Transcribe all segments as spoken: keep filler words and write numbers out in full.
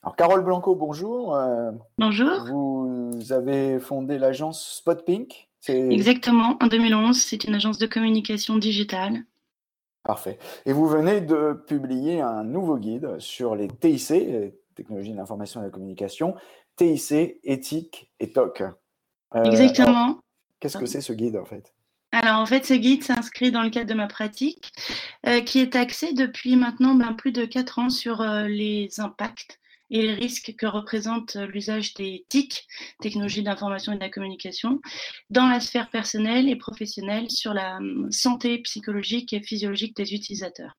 Alors, Carole Blanco, bonjour. Euh, Bonjour. vous avez fondé l'agence Spotpink. C'est Exactement, en deux mille onze, c'est une agence de communication digitale. parfait. Et vous venez de publier un nouveau guide sur les T I C, les technologies de l'information et de la communication, T I C, éthique et T O C. Euh, alors, Exactement. qu'est-ce que c'est ce guide en fait? Alors en fait, ce guide s'inscrit dans le cadre de ma pratique, euh, qui est axée depuis maintenant ben, plus de quatre ans sur euh, les impacts et les risques que représente euh, l'usage des T I C, technologies d'information et de la communication, dans la sphère personnelle et professionnelle sur la hum, santé psychologique et physiologique des utilisateurs.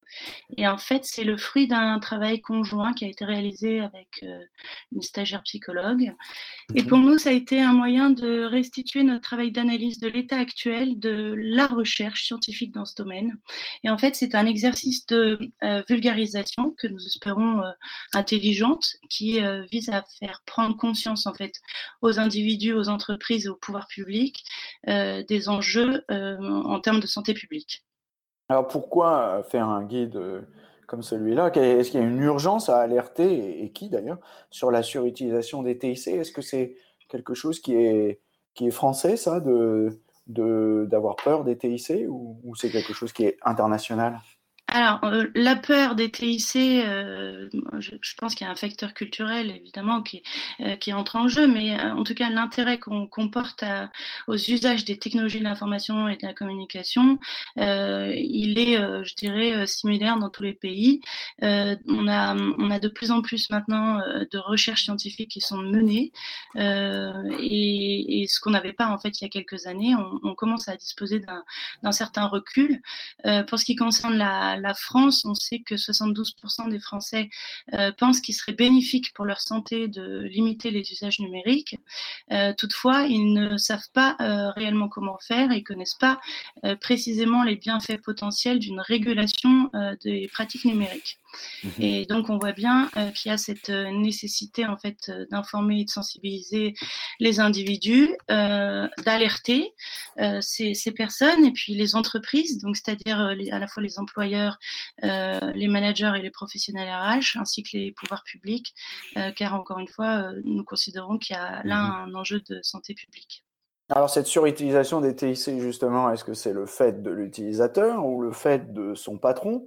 Et en fait, c'est le fruit d'un travail conjoint qui a été réalisé avec euh, une stagiaire psychologue. Et pour Mhm. nous, ça a été un moyen de restituer notre travail d'analyse de l'état actuel de la recherche scientifique dans ce domaine. Et en fait, c'est un exercice de euh, vulgarisation que nous espérons euh, intelligente, qui euh, vise à faire prendre conscience en fait aux individus, aux entreprises et au pouvoir public euh, des enjeux euh, en termes de santé publique. Alors, pourquoi faire un guide euh, comme celui-là? Est-ce qu'il y a une urgence à alerter, et, et qui d'ailleurs, sur la surutilisation des T I C? Est-ce que c'est quelque chose qui est, qui est français, ça, de, de, d'avoir peur des T I C, ou, ou c'est quelque chose qui est international? Alors, euh, la peur des T I C, euh, je, je pense qu'il y a un facteur culturel, évidemment, qui, euh, qui entre en jeu, mais euh, en tout cas, l'intérêt qu'on qu'on porte à- aux usages des technologies de l'information et de la communication, euh, il est, euh, je dirais, euh, similaire dans tous les pays. Euh, on a, on a de plus en plus maintenant euh, de recherches scientifiques qui sont menées, euh, et, et ce qu'on n'avait pas, en fait, il y a quelques années, on, on commence à disposer d'un d'un certain recul. Euh, pour ce qui concerne la, la France, on sait que soixante-douze pour cent des Français euh, pensent qu'il serait bénéfique pour leur santé de limiter les usages numériques. Euh, toutefois, ils ne savent pas euh, réellement comment faire et connaissent pas euh, précisément les bienfaits potentiels d'une régulation euh, des pratiques numériques. Mhm. Et donc, on voit bien euh, qu'il y a cette euh, nécessité en fait euh, d'informer et de sensibiliser les individus, euh, d'alerter euh, ces, ces personnes et puis les entreprises, donc c'est-à-dire euh, les- à la fois les employeurs, euh, les managers et les professionnels R H, ainsi que les pouvoirs publics, euh, car encore une fois, euh, nous considérons qu'il y a là Mhm. un enjeu de santé publique. Alors, cette surutilisation des T I C, justement, est-ce que c'est le fait de l'utilisateur ou le fait de son patron?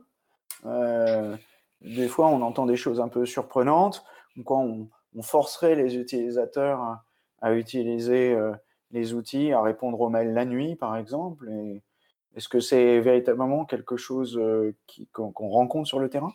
Euh, des fois, on entend des choses un peu surprenantes, comme quoi on, on forcerait les utilisateurs à, à utiliser euh, les outils, à répondre aux mails la nuit, par exemple. Et est-ce que c'est véritablement quelque chose euh, qui- qu'on qu'on rencontre sur le terrain?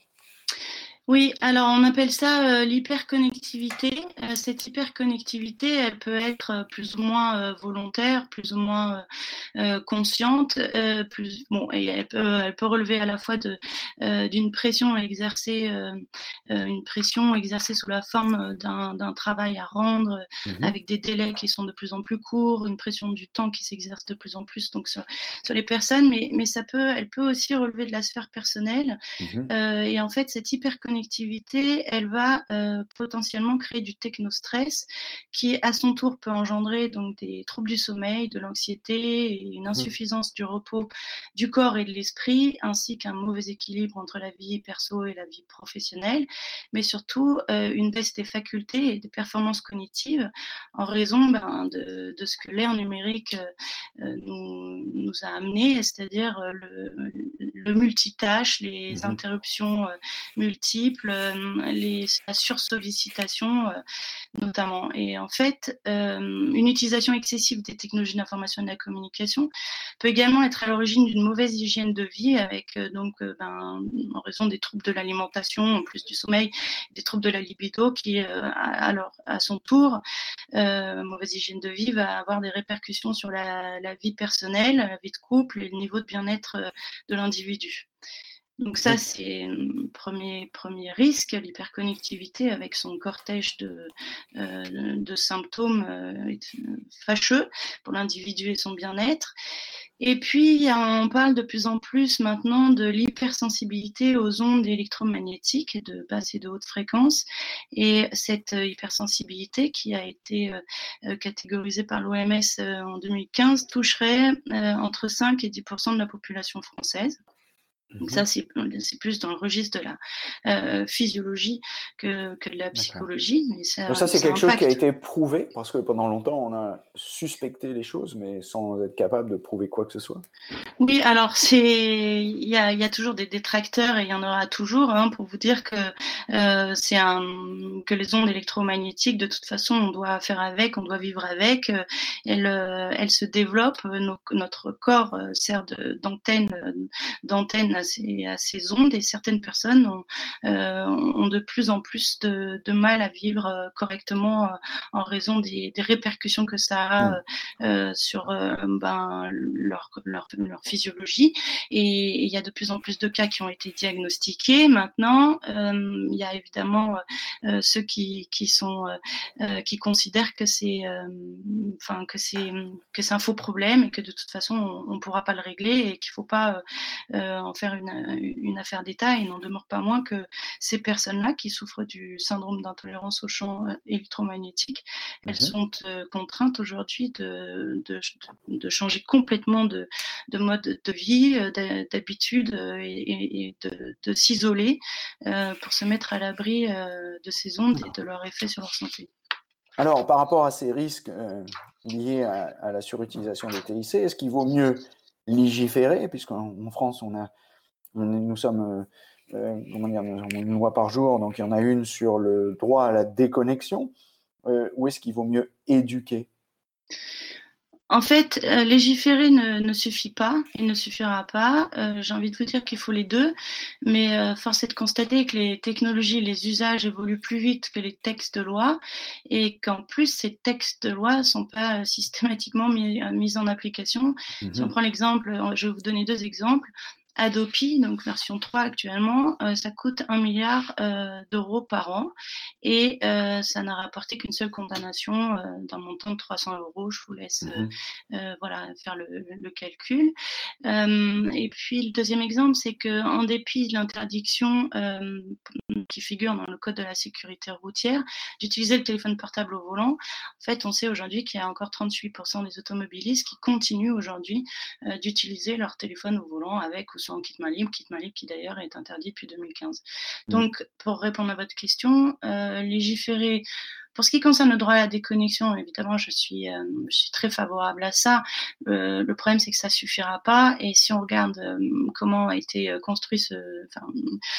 Oui, alors on appelle ça euh, l'hyperconnectivité. Euh, cette hyperconnectivité, elle peut être euh, plus ou moins euh, volontaire, plus ou moins euh, euh, consciente, euh, plus bon, et elle peut, elle peut relever à la fois de euh, d'une pression exercée, euh, euh, une pression exercée sous la forme d'un d'un travail à rendre, euh, Mhm. avec des délais qui sont de plus en plus courts, une pression du temps qui s'exerce de plus en plus donc sur, sur les personnes, mais mais ça peut, elle peut aussi relever de la sphère personnelle. Mhm. Euh, et en fait, cette hyperconnectivité, elle va euh, potentiellement créer du technostress qui, à son tour, peut engendrer donc des troubles du sommeil, de l'anxiété et une Mhm. insuffisance du repos du corps et de l'esprit, ainsi qu'un mauvais équilibre entre la vie perso et la vie professionnelle, mais surtout euh, une baisse des facultés et des performances cognitives en raison ben, de, de ce que l'ère numérique euh, nous, nous a amené, c'est-à-dire euh, le, le multitâche, les Mhm. interruptions euh, multiples, euh, les, la sursollicitation euh, notamment. Et en fait, euh, une utilisation excessive des technologies d'information et de la communication peut également être à l'origine d'une mauvaise hygiène de vie avec euh, donc euh, ben, en raison des troubles de l'alimentation, en plus du sommeil, des troubles de la libido qui, euh, alors à son tour, euh, mauvaise hygiène de vie va avoir des répercussions sur la, la vie personnelle, la vie de couple et le niveau de bien-être euh, de l'individu. Donc ça, Mhm. c'est un premier, premier risque, l'hyperconnectivité avec son cortège de, euh, de symptômes euh, fâcheux pour l'individu et son bien-être. Et puis, on parle de plus en plus maintenant de l'hypersensibilité aux ondes électromagnétiques de basse et de haute fréquence. Et cette hypersensibilité qui a été euh, catégorisée par l'O M S euh, en deux mille quinze toucherait euh, entre cinq et dix pour cent de la population française. Donc Mmh. ça, c'est, c'est plus dans le registre de la euh, physiologie que, que de la D'accord. psychologie, mais Donc ça, ça, c'est ça quelque chose qui a impacte. été prouvé, parce que pendant longtemps, on a suspecté les choses, mais sans être capable de prouver quoi que ce soit. Oui, alors c'est, il y a, il y a toujours des détracteurs et il y en aura toujours, hein, pour vous dire que euh, c'est un, que les ondes électromagnétiques, de toute façon, on doit faire avec, on doit vivre avec. Euh, elles, euh, elles se développent. Nos, notre corps euh, sert de, d'antenne, euh, d'antenne à ces, à ces ondes, et certaines personnes ont, euh, ont de plus en plus de, de mal à vivre euh, correctement euh, en raison des, des répercussions que ça a Mmh. euh, sur euh, ben, leur, leur, leur physiologie, et il y a de plus en plus de cas qui ont été diagnostiqués. Maintenant, euh, il y a évidemment euh, ceux qui, qui sont euh, qui considèrent que c'est euh, enfin que c'est que c'est un faux problème et que de toute façon on ne pourra pas le régler et qu'il ne faut pas euh, en faire une, une affaire d'État. Et il n'en demeure pas moins que ces personnes-là qui souffrent du syndrome d'intolérance aux champs électromagnétiques, elles Mmh. sont euh, contraintes aujourd'hui de, de, de changer complètement de, de mode de vie, d'habitude, et, et de, de s'isoler euh, pour se mettre à l'abri euh, de ces ondes et de leur effet sur leur santé. Alors, par rapport à ces risques euh, liés à, à la surutilisation des T I C, est-ce qu'il vaut mieux légiférer, puisqu'en en France, on a, on est- nous sommes, euh, euh, comment dire, nous avons une loi par jour, donc il y en a une sur le droit à la déconnexion, euh, ou est-ce qu'il vaut mieux éduquer? En fait, euh, légiférer ne, ne suffit pas, il ne suffira pas. Euh, j'ai envie de vous dire qu'il faut les deux, mais euh, force est de constater que les technologies, les usages évoluent plus vite que les textes de loi, et qu'en plus, ces textes de loi ne sont pas systématiquement mis, mis en application. Mmh. Si on prend l'exemple, je vais vous donner deux exemples. Adopi, donc version trois actuellement, euh, ça coûte un milliard euh, d'euros par an, et euh, ça n'a rapporté qu'une seule condamnation euh, d'un montant de trois cents euros. Je vous laisse euh, Mmh. euh, voilà, faire le, le calcul. Euh, et puis le deuxième exemple, c'est qu'en dépit de l'interdiction euh, qui figure dans le code de la sécurité routière d'utiliser le téléphone portable au volant, en fait, on sait aujourd'hui qu'il y a encore trente-huit pour cent des automobilistes qui continuent aujourd'hui euh, d'utiliser leur téléphone au volant avec ou sans kit main libre, kit main libre qui d'ailleurs est interdit depuis deux mille quinze. Donc, pour répondre à votre question, euh, légiférer. Pour ce qui concerne le droit à la déconnexion, évidemment, je suis, euh, je suis très favorable à ça. Euh, le problème, c'est que ça suffira pas. Et si on regarde euh, comment a été construit ce, enfin,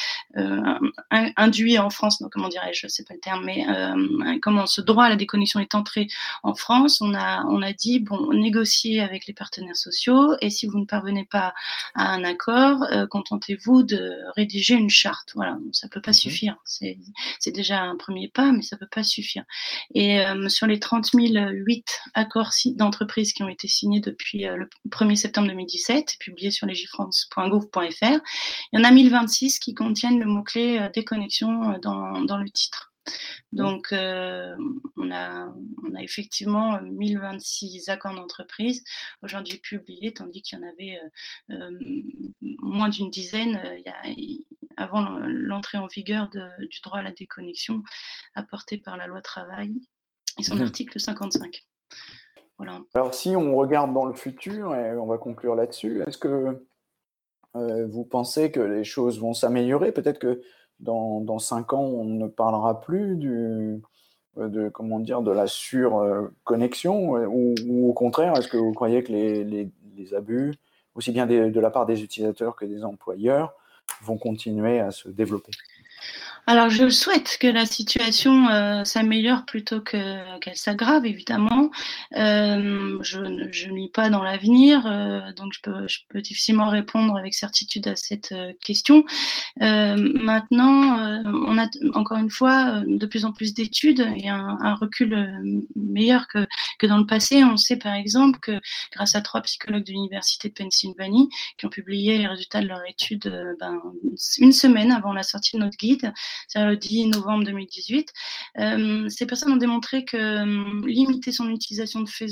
euh, induit en France, donc comment dirais-je, je sais pas le terme, mais euh, comment ce droit à la déconnexion est entré en France, on a, on a dit bon, négociez avec les partenaires sociaux, et si vous ne parvenez pas à un accord, euh, contentez-vous de rédiger une charte. Voilà, ça peut pas Mmh. suffire. C'est, c'est déjà un premier pas, mais ça peut pas suffire. Et euh, sur les trente mille huit accords d'entreprise qui ont été signés depuis euh, le premier septembre deux mille dix-sept, publiés sur legifrance point gouv point f r, il y en a mille vingt-six qui contiennent le mot-clé euh, déconnexion euh, dans, dans le titre. Donc, euh, on, a, on a effectivement mille vingt-six accords d'entreprise aujourd'hui publiés, tandis qu'il y en avait euh, euh, moins d'une dizaine euh, y a, avant l'entrée en vigueur de, du droit à la déconnexion apporté par la loi travail et son Mmh. article cinquante-cinq. Voilà. Alors, si on regarde dans le futur, et on va conclure là-dessus, est-ce que euh, vous pensez que les choses vont s'améliorer? Peut-être que dans, dans cinq ans, on ne parlera plus du, de, comment dire, de la surconnexion, ou, ou au contraire, est-ce que vous croyez que les, les, les abus, aussi bien des, de la part des utilisateurs que des employeurs, vont continuer à se développer? Alors, je souhaite que la situation euh, s'améliore plutôt que, qu'elle s'aggrave, évidemment. Euh, je ne lis pas dans l'avenir, euh, donc je peux, je peux difficilement répondre avec certitude à cette euh, question. Euh, maintenant, euh, on a encore une fois de plus en plus d'études et un, un recul meilleur que, que dans le passé. On sait par exemple que grâce à trois psychologues de l'Université de Pennsylvanie qui ont publié les résultats de leur étude euh, ben, une semaine avant la sortie de notre guide, c'est-à-dire le dix novembre deux mille dix-huit, euh, ces personnes ont démontré que euh, limiter son utilisation de Facebook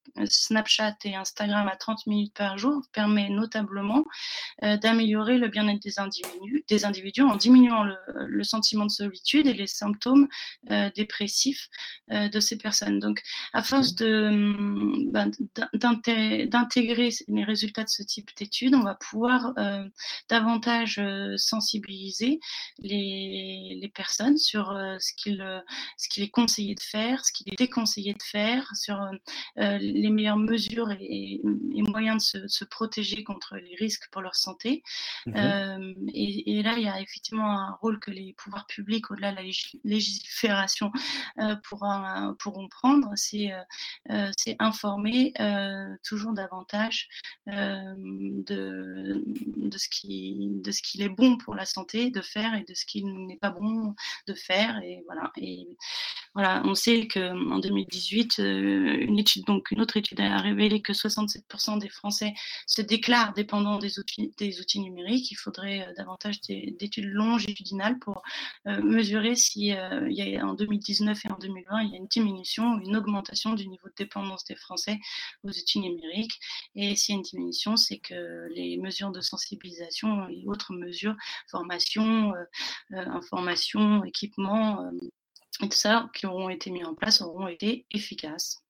Snapchat et Instagram à trente minutes par jour permet notablement euh, d'améliorer le bien-être des individus, des individus en diminuant le, le sentiment de solitude et les symptômes euh, dépressifs euh, de ces personnes. Donc, à force de, ben, d'intégrer les résultats de ce type d'études, on va pouvoir euh, davantage euh, sensibiliser les, les personnes sur euh, ce qu'il ce qu'il est conseillé de faire, ce qu'il est déconseillé de faire, sur euh, les meilleures mesures et, et moyens de se, de se protéger contre les risques pour leur santé. Mmh. Euh, et, et là, il y a effectivement un rôle que les pouvoirs publics, au-delà de la lég- légifération, euh, pourront, pourront prendre, c'est euh, c'est informer euh, toujours davantage euh, de, de, ce qui, de ce qu'il est bon pour la santé de faire et de ce qu'il n'est pas bon de faire. Et voilà. Et voilà, on sait qu'en deux mille dix-huit, euh, une étude, donc une autre étude a révélé que soixante-sept pour cent des Français se déclarent dépendants des outils, des outils numériques. Il faudrait euh, davantage d'études longitudinales pour euh, mesurer si euh, il y a, en deux mille dix-neuf et en deux mille vingt, il y a une diminution, une augmentation du niveau de dépendance des Français aux outils numériques. Et s'il y a une diminution, c'est que les mesures de sensibilisation et autres mesures, formation, euh, euh, information, équipement, euh, et tout ça, qui auront été mis en place, auront été efficaces.